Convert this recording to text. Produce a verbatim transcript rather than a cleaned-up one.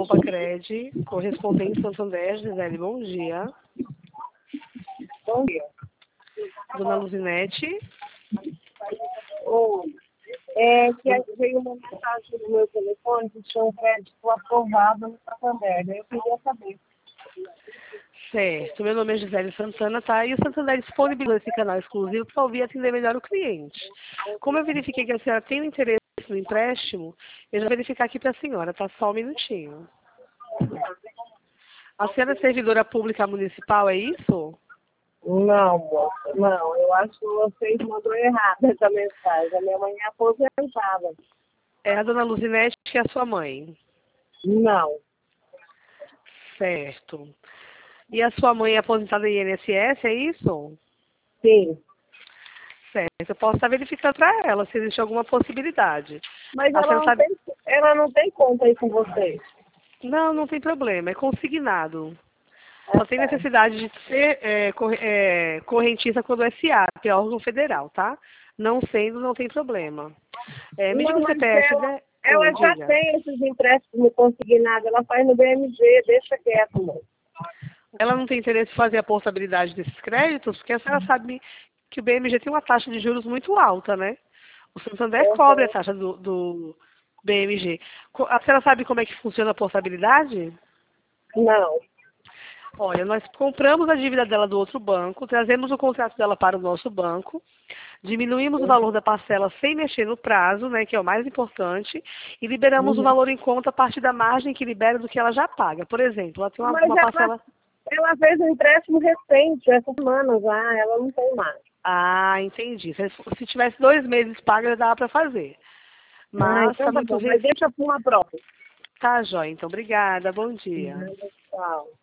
Poupa Cred, correspondente Santander, Gisele, bom dia. Bom dia. Dona Luzinete. Oi. É que veio uma mensagem no meu telefone que tinha um crédito aprovado no Santander. Eu queria saber. Certo, meu nome é Gisele Santana, tá? E o Santander disponibilizou esse canal exclusivo para ouvir e atender melhor o cliente. Como eu verifiquei que a senhora tem um interesse no empréstimo, eu já vou verificar aqui para a senhora, tá? Só um minutinho. A senhora é servidora pública municipal, é isso? Não, moça, não. Eu acho que vocês mandou errado essa mensagem. A minha mãe é aposentada. É a dona Luzinete que é a sua mãe. Não. Certo. E a sua mãe é aposentada em I N S S, é isso? Sim. Certo. Eu posso estar verificando para ela se existe alguma possibilidade. Mas A ela senhora não sabe... tem, ela não tem conta aí com vocês. Não, não tem problema. É consignado. É, Só tem tá. necessidade de ser é, corre- é, correntista quando S A, que é órgão federal, tá? Não sendo, não tem problema. É, me diga Não, o mas C P F, ela, né? Oi, ela já diga. tem esses empréstimos consignados. Ela faz no B M G. Deixa quieto, moça. Ela não tem interesse em fazer a portabilidade desses créditos, porque a senhora sabe que o B M G tem uma taxa de juros muito alta, né? O Santander cobre a Uhum. taxa do, do B M G. Co- A senhora sabe como é que funciona a portabilidade? Não. Olha, nós compramos a dívida dela do outro banco, trazemos o contrato dela para o nosso banco, diminuímos o valor da parcela sem mexer no prazo, né, que é o mais importante, e liberamos o Uhum. valor em conta a partir da margem que libera do que ela já paga. Por exemplo, ela tem uma, Mas uma ela, parcela... ela fez um empréstimo recente, essa semana já. Ela não tem mais. Ah, entendi. Se, se tivesse dois meses paga, dava para fazer. Ah, Mas então está tá muito bom. Mas recente. deixa para uma próxima. Tá, joia. Então, obrigada. Bom dia. Nada, tchau.